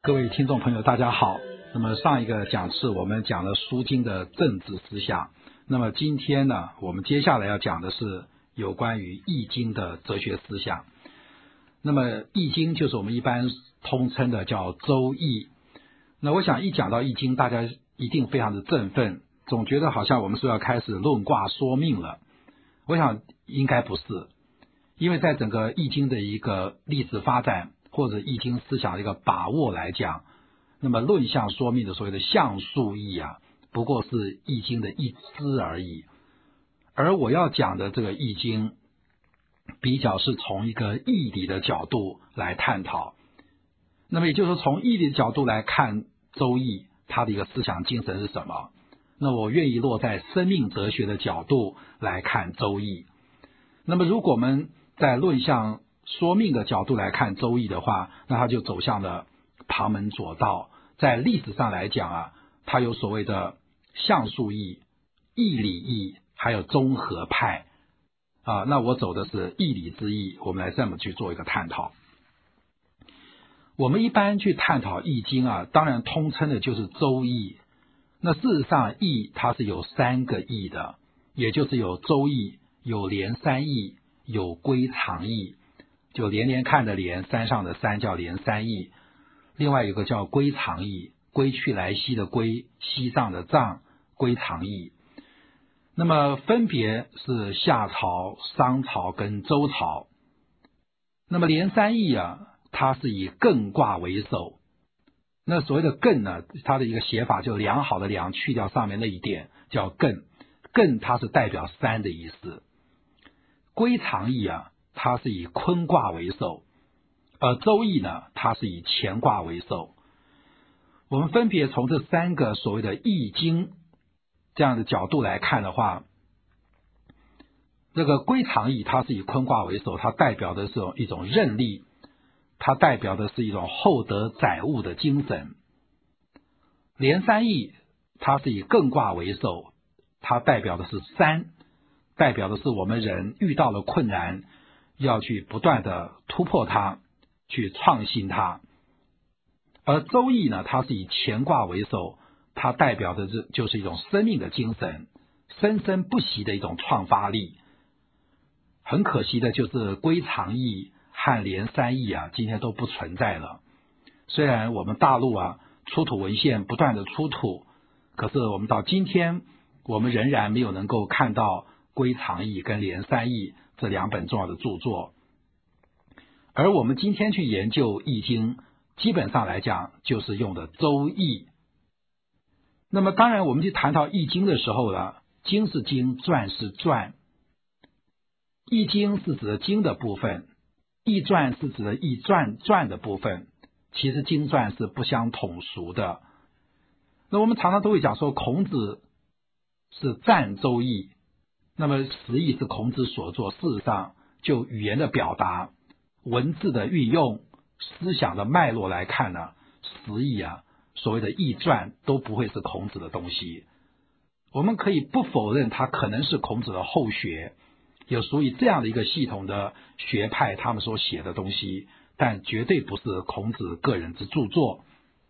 各位听众朋友大家好，那么上一个讲次我们讲了书经的政治思想，那么今天呢，我们接下来要讲的是有关于易经的哲学思想。那么易经就是我们一般通称的叫周易。那我想一讲到易经，大家一定非常的振奋，总觉得好像我们说要开始论卦说命了。我想应该不是，因为在整个易经的一个历史发展或者易经思想的一个把握来讲，那么论象说命的所谓的象数易不过是易经的一支而已。而我要讲的这个易经比较是从一个义理的角度来探讨，那么也就是说从义理的角度来看周易它的一个思想精神是什么，那我愿意落在生命哲学的角度来看周易。那么如果我们在论象说命的角度来看周易的话，那它就走向了旁门左道。在历史上来讲它有所谓的象数易、义理易，还有综合派那我走的是义理之易，我们来这么去做一个探讨。我们一般去探讨易经当然通称的就是周易。那事实上易它是有三个易的，也就是有周易，有连三易，有归藏易。就连连看的连，山上的山叫连三易。另外有个叫归藏易，归去来兮的归，西藏的藏，归藏易。那么分别是夏朝、商朝跟周朝。那么连三易它是以艮卦为首。那所谓的艮呢，它的一个写法就良好的良，去掉上面那一点叫艮。艮它是代表山的意思。归藏易它是以坤卦为首，而周易呢，它是以乾卦为首。我们分别从这三个所谓的易经这样的角度来看的话，这个归藏易它是以坤卦为首，它代表的是一种韧力，它代表的是一种厚德载物的精神。连三易它是以艮卦为首，它代表的是山，代表的是我们人遇到了困难要去不断的突破它，去创新它。而周易呢，它是以乾卦为首，它代表的就是一种生命的精神，生生不息的一种创发力。很可惜的就是归藏易和连三易今天都不存在了。虽然我们大陆出土文献不断的出土，可是我们到今天我们仍然没有能够看到归藏易跟连三易这两本重要的著作。而我们今天去研究易经，基本上来讲就是用的周易。那么当然我们去谈到易经的时候经是经，传是传。易经是指的经的部分，易传是指的易传的部分，其实经传是不相统属的。那我们常常都会讲说孔子是赞周易，那么实义是孔子所作。事实上就语言的表达、文字的运用、思想的脉络来看实义所谓的易传都不会是孔子的东西。我们可以不否认它可能是孔子的后学，有属于这样的一个系统的学派他们所写的东西，但绝对不是孔子个人之著作。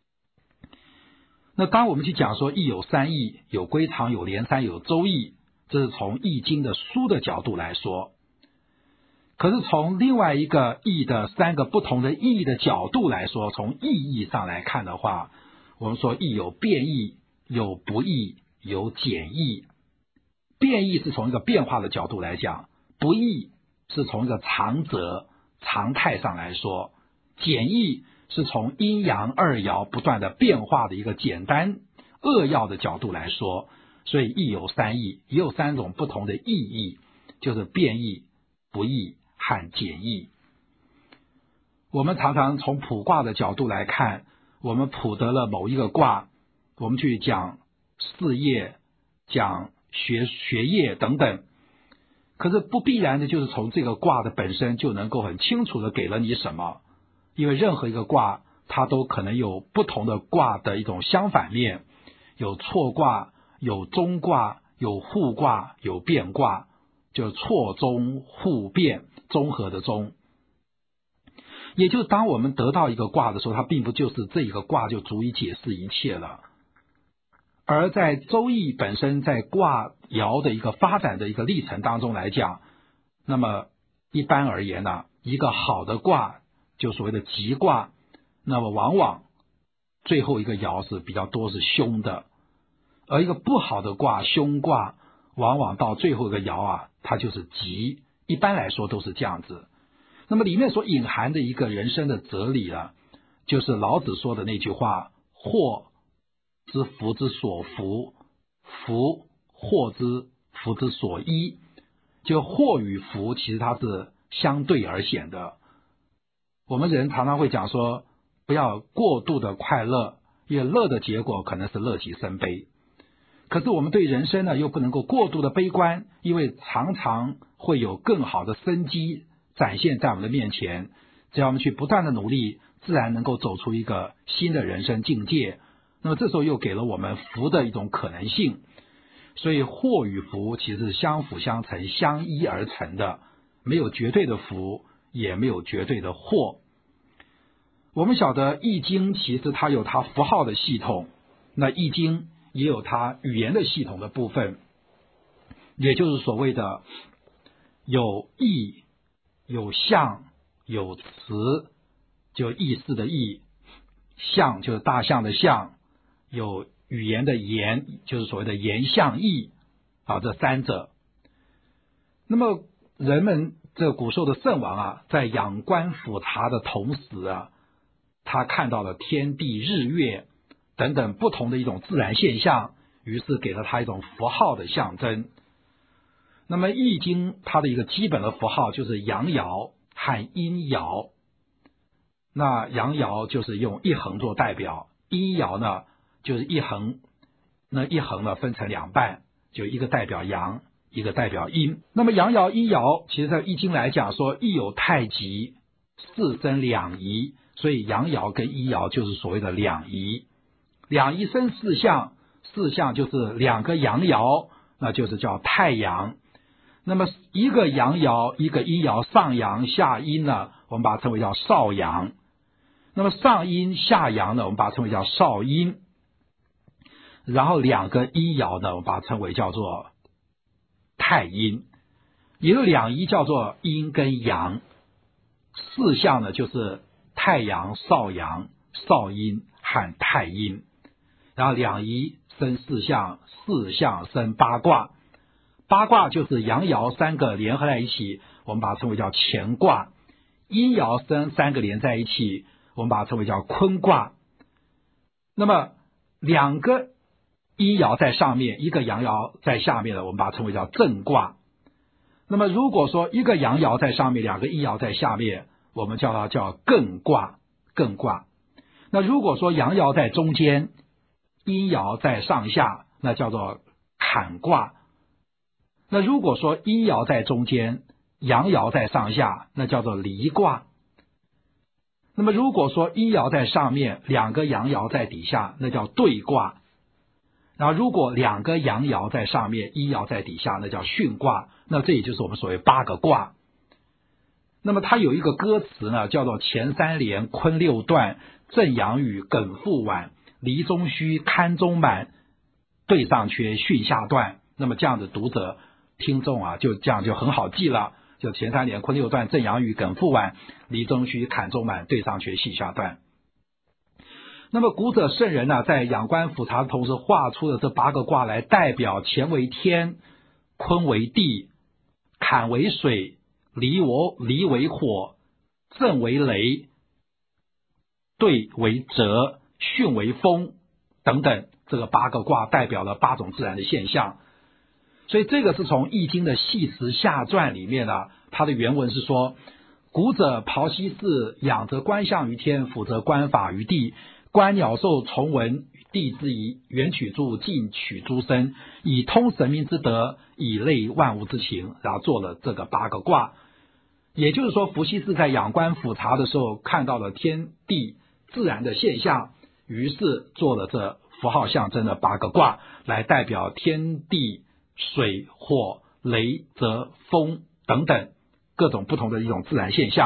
那当我们去讲说易有三易，有归藏，有连三，有周易，这是从易经的书的角度来说。可是从另外一个易的三个不同的易的角度来说，从意义上来看的话，我们说易有变易，有不易，有简易。变易是从一个变化的角度来讲，不易是从一个常则常态上来说，简易是从阴阳二爻不断的变化的一个简单扼要的角度来说。所以易有三易，也有三种不同的意义，就是变易、不易和简易。我们常常从卜卦的角度来看，我们卜得了某一个卦，我们去讲事业、讲学业等等，可是不必然的就是从这个卦的本身就能够很清楚的给了你什么，因为任何一个卦它都可能有不同的卦的一种相反面，有错卦，有中卦，有互卦，有变卦，就错中互变，综合的综。 也就是当我们得到一个卦的时候，它并不就是这一个卦就足以解释一切了。而在周易本身在卦爻的一个发展的一个历程当中来讲，那么一般而言呢，一个好的卦就所谓的吉卦，那么往往最后一个爻是比较多是凶的，而一个不好的卦凶卦往往到最后一个爻啊，它就是吉，一般来说都是这样子。那么里面所隐含的一个人生的哲理啊，就是老子说的那句话，祸之福之所伏，福祸之福之所依。就祸与福其实它是相对而显的。我们人常常会讲说，不要过度的快乐，因为乐的结果可能是乐极生悲。可是我们对人生呢，又不能够过度的悲观，因为常常会有更好的生机展现在我们的面前。只要我们去不断的努力，自然能够走出一个新的人生境界。那么这时候又给了我们福的一种可能性。所以祸与福其实是相辅相成、相依而成的，没有绝对的福，也没有绝对的祸。我们晓得易经其实它有它符号的系统，那易经也有它语言的系统的部分，也就是所谓的有意、有象、有词，就意思的意，象就是大象的象，有语言的言，就是所谓的言象意啊，这三者。那么人们这古时候的圣王啊，在仰观俯察的同时啊，他看到了天地日月等等不同的一种自然现象，于是给了他一种符号的象征。那么易经它的一个基本的符号就是阳爻和阴爻，那阳爻就是用一横做代表，阴爻呢就是一横，那一横呢分成两半，就一个代表阳，一个代表阴。那么阳爻阴爻其实在易经来讲说，一有太极，四生两仪，所以阳爻跟阴爻就是所谓的两仪。两仪生四象，四象就是两个阳爻，那就是叫太阳。那么一个阳爻一个阴爻，上阳下阴呢，我们把它称为叫少阳。那么上阴下阳呢，我们把它称为叫少阴。然后两个阴爻呢，我们把它称为叫做太阴。也有两仪叫做阴跟阳，四象呢就是太阳、少阳、少阴和太阴。然后两仪生四象，四象生八卦。八卦就是阳爻三个联合在一起，我们把它称为叫乾卦。阴爻生三个连在一起，我们把它称为叫坤卦。那么两个阴爻在上面，一个阳爻在下面的，我们把它称为叫震卦。那么如果说一个阳爻在上面，两个阴爻在下面，我们叫它叫艮卦。艮卦。那如果说阳爻在中间，阴爻在上下，那叫做坎卦。那如果说阴爻在中间，阳爻在上下，那叫做离卦。那么如果说阴爻在上面，两个阳爻在底下，那叫兑卦。然后如果两个阳爻在上面，阴爻在底下，那叫巽卦。那这也就是我们所谓八个卦。那么它有一个歌词呢，叫做乾三连，坤六断，震阳雨，艮复晚，离中虚，堪中满，兑上缺，巽下断。那么这样的读者听众啊，就这样就很好记了，就乾三连，坤六断，震阳雨，艮复晚，离中虚，坎中满，兑上缺，巽下断。那么古者圣人呢，在仰观俯察的同时，画出了这八个卦来代表乾为天，坤为地，坎为水，离为火，震为雷，兑为泽，巽为风等等，这个八个卦代表了八种自然的现象。所以这个是从易经的系辞下传里面呢，它的原文是说，古者庖溪氏，仰则观象于天，俯则观法于地，观鸟兽虫文地之宜，远取诸近取诸生，以通神明之德，以类万物之情。然后做了这个八个卦。也就是说，伏羲氏在仰观俯察的时候，看到了天地自然的现象，于是做了这符号象征的八个卦，来代表天地水火雷泽风等等各种不同的一种自然现象。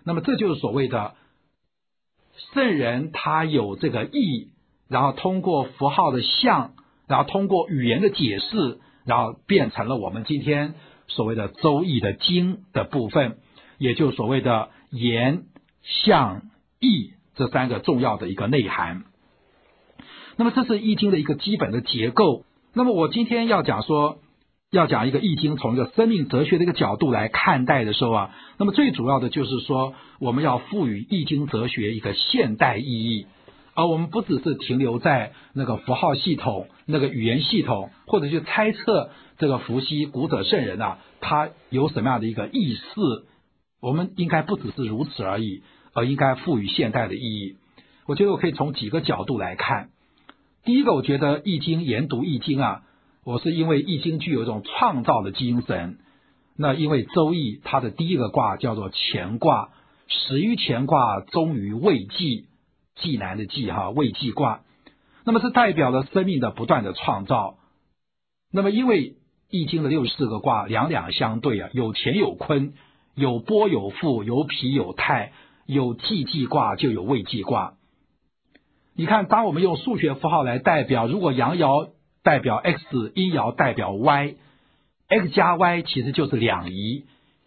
那么这就是所谓的圣人他有这个意，然后通过符号的象，然后通过语言的解释，然后变成了我们今天所谓的周易的经的部分，也就是所谓的言、象、意这三个重要的一个内涵。那么这是易经的一个基本的结构。那么我今天要讲一个易经从一个生命哲学的一个角度来看待的时候啊，那么最主要的就是说我们要赋予易经哲学一个现代意义，而我们不只是停留在那个符号系统、那个语言系统，或者去猜测这个伏羲古者圣人啊，他有什么样的一个意思，我们应该不只是如此而已，而应该赋予现代的意义。我觉得我可以从几个角度来看。第一个，我觉得易经研读易经啊，我是因为易经具有一种创造的精神。那因为周易它的第一个卦叫做乾卦，始于乾卦，终于未济，济南的济未济卦。那么是代表了生命的不断的创造。那么因为易经的64个卦两两相对啊，有乾有坤，有波有复，有否有泰，有济济卦就有未济卦。你看，当我们用数学符号来代表，如果阳爻代表 x， 阴爻代表 y，x 加 y 其实就是两仪，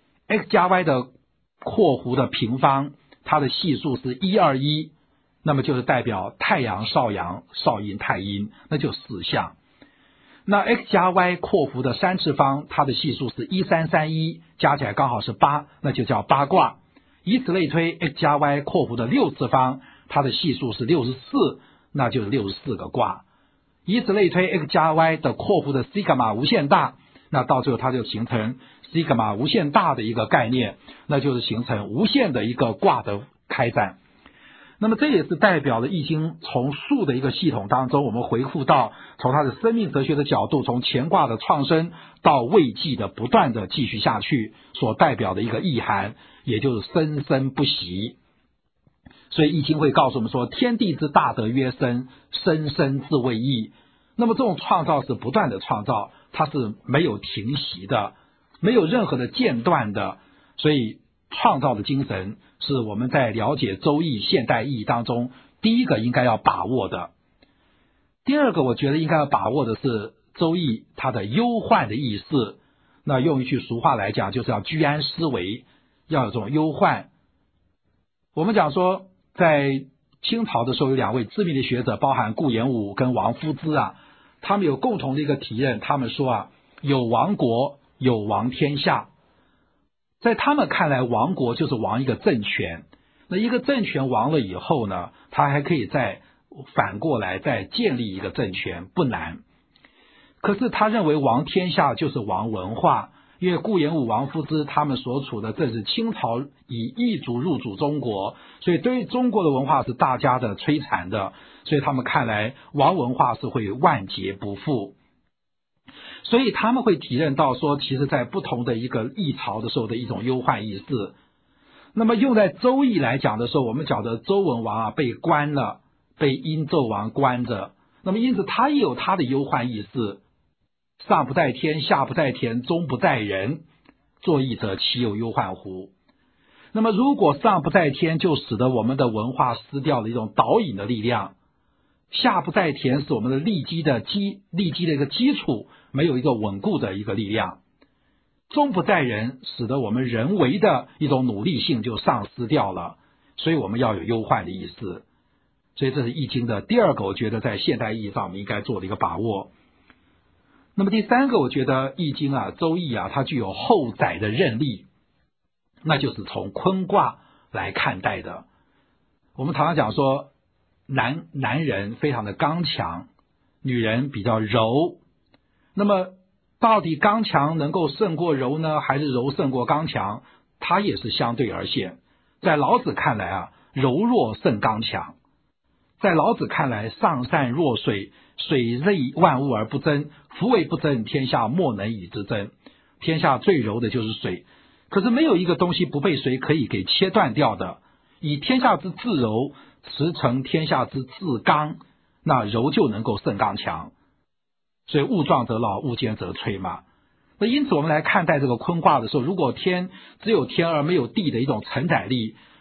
x 加 y 的括弧的平方，它的系数是121，那么就是代表太阳、少阳、少阴、太阴，那就4象。那 x 加 y 括弧的3次方，它的系数是1331，加起来刚好是8，那就叫八卦。以此类推， x 加 y 括弧的6次方，它的系数是64，那就是64个卦。以此类推， x 加 y 的括弧的西格玛无限大，那到最后它就形成西格玛无限大的一个概念，那就是形成无限的一个卦的开展。那么这也是代表了易经从数的一个系统当中，我们回复到从它的生命哲学的角度，从乾卦的创生到未济的不断的继续下去所代表的一个意涵，也就是生生不息。所以易经会告诉我们说，天地之大德曰生，生生自谓易。那么这种创造是不断的创造，它是没有停息的，没有任何的间断的。所以创造的精神是我们在了解周易现代意义当中第一个应该要把握的。第二个我觉得应该要把握的是周易它的忧患的意思。那用一句俗话来讲，就是要居安思危，要有这种忧患。我们讲说在清朝的时候有两位知名的学者，包含顾炎武跟王夫之啊，他们有共同的一个体认，他们说啊，有亡国，有亡天下。在他们看来，亡国就是亡一个政权，那一个政权亡了以后呢，他还可以再反过来再建立一个政权，不难。可是他认为亡天下就是亡文化，因为顾炎武、王夫之他们所处的正是清朝以异族入主中国，所以对于中国的文化是大家的摧残的，所以他们看来亡文化是会万劫不复。所以他们会体认到说，其实在不同的一个易朝的时候的一种忧患意识。那么用在周易来讲的时候，我们讲的周文王啊被关了，被殷纣王关着，那么因此他也有他的忧患意识，上不在天，下不在田，中不在人，作易者其有忧患乎？那么如果上不在天，就使得我们的文化失掉了一种导引的力量，下不在田是我们的立基的一个基础没有一个稳固的一个力量，中不在人使得我们人为的一种努力性就丧失掉了，所以我们要有忧患的意思。所以这是易经的第二个，我觉得在现代意义上我们应该做的一个把握。那么第三个，我觉得易经啊周易啊它具有后载的任力，那就是从坤卦来看待的。我们常常讲说男人非常的刚强，女人比较柔。那么到底刚强能够胜过柔呢，还是柔胜过刚强？它也是相对而现。在老子看来啊，柔弱胜刚强。在老子看来，上善若水，水利万物而不争，夫为不争，天下莫能与之争。天下最柔的就是水，可是没有一个东西不被水可以给切断掉的。以天下之至柔，驰骋天下之至刚，那柔就能够胜刚强。所以物壮则老，物坚则摧嘛。那因此我们来看待这个坤卦的时候，如果天只有天而没有地的一种承载力，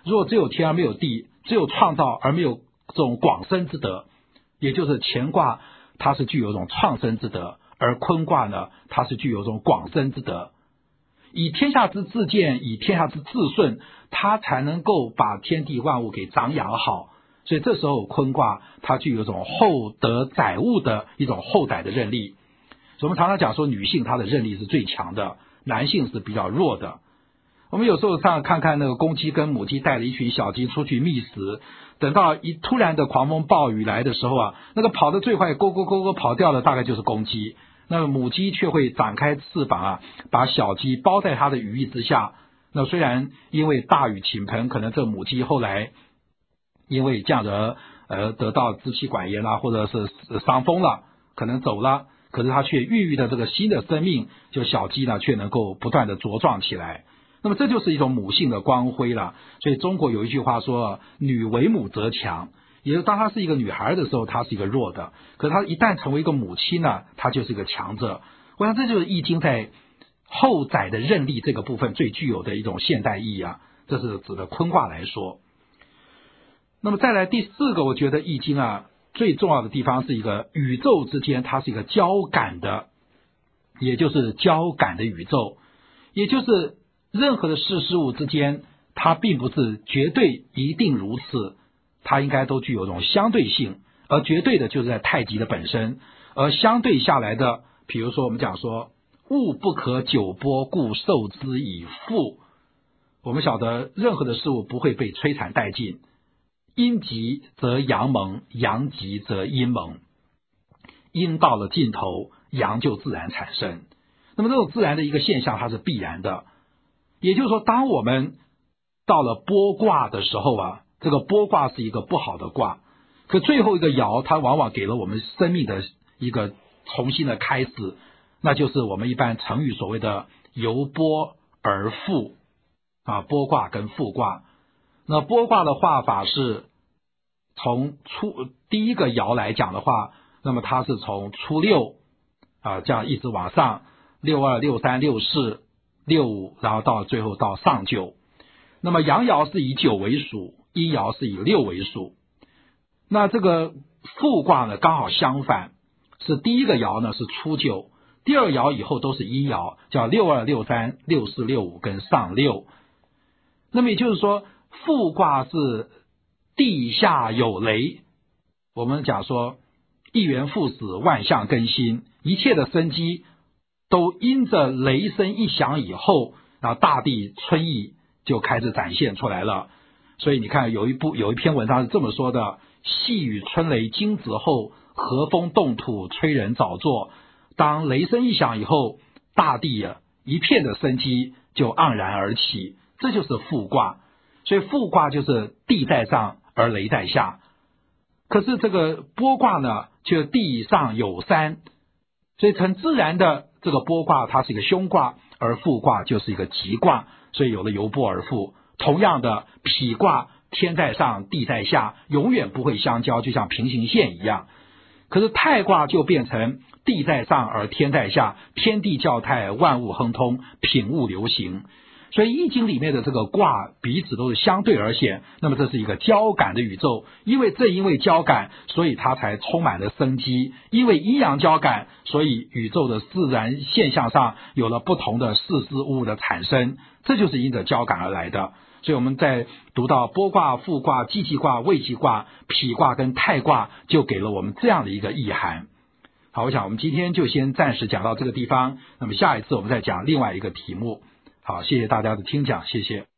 如果只有天而没有地，只有创造而没有这种广生之德，也就是乾卦它是具有一种创生之德，而坤卦呢它是具有一种广生之德。以天下之自健，以天下之自顺，它才能够把天地万物给长养好。所以这时候坤卦它具有一种厚德载物的一种厚载的韧力。所以我们常常讲说女性她的韧力是最强的，男性是比较弱的。我们有时候上看看那个公鸡跟母鸡带了一群小鸡出去觅食，等到突然的狂风暴雨来的时候啊，那个跑得最快勾勾勾勾跑掉的大概就是公鸡，那么母鸡却会展开翅膀啊，把小鸡包在它的羽翼之下。那虽然因为大雨倾盆，可能这母鸡后来因为这样的得到支气管炎啦，或者是伤风了，可能走了，可是它却孕育的这个新的生命，就小鸡呢却能够不断的茁壮起来。那么这就是一种母性的光辉了。所以中国有一句话说，女为母则强，也就是当她是一个女孩的时候，她是一个弱的，可是她一旦成为一个母亲呢，她就是一个强者。我想这就是易经在厚载的韧力这个部分最具有的一种现代意义啊，这是指的坤卦来说。那么再来第四个，我觉得易经啊最重要的地方是一个宇宙之间它是一个交感的，也就是交感的宇宙，也就是任何的事物之间，它并不是绝对一定如此，它应该都具有一种相对性，而绝对的就是在太极的本身，而相对下来的，比如说我们讲说物不可久播，故受之以复。我们晓得任何的事物不会被摧残殆尽，阴极则阳萌，阳极则阴萌，阴到了尽头，阳就自然产生。那么这种自然的一个现象它是必然的，也就是说当我们到了剥卦的时候啊，这个剥卦是一个不好的卦，可最后一个爻它往往给了我们生命的一个重新的开始，那就是我们一般成语所谓的由剥而复啊，剥卦跟复卦。那剥卦的画法是从第一个爻来讲的话，那么它是从初六啊这样一直往上，62、63、64、65，然后到最后到上九。那么阳爻是以9为属，阴爻是以6为属。那这个复卦呢刚好相反，是第一个爻呢是初九，第二爻以后都是阴爻，叫62、63、64、65跟上6。那么也就是说复卦是地下有雷，我们讲说一元复始，万象更新，一切的生机都因着雷声一响以后，然后大地春意就开始展现出来了。所以你看有一篇文章是这么说的，细雨春雷惊蛰后，和风动土催人早作。当雷声一响以后，大地一片的生机就盎然而起，这就是复卦。所以复卦就是地在上而雷在下，可是这个剥卦呢就地上有山，所以很自然的这个剥卦它是一个凶卦，而复卦就是一个吉卦，所以有了由剥而复。同样的否卦天在上地在下，永远不会相交，就像平行线一样。可是泰卦就变成地在上而天在下，天地教泰，万物亨通，品物流行。所以易经里面的这个卦彼此都是相对而显，那么这是一个交感的宇宙，因为交感，所以它才充满了生机，因为阴阳交感，所以宇宙的自然现象上有了不同的事物的产生，这就是因着交感而来的。所以我们在读到剥卦、复卦、既济卦、未济卦、否卦跟泰卦，就给了我们这样的一个意涵。好，我想我们今天就先暂时讲到这个地方，那么下一次我们再讲另外一个题目。好，谢谢大家的听讲，谢谢。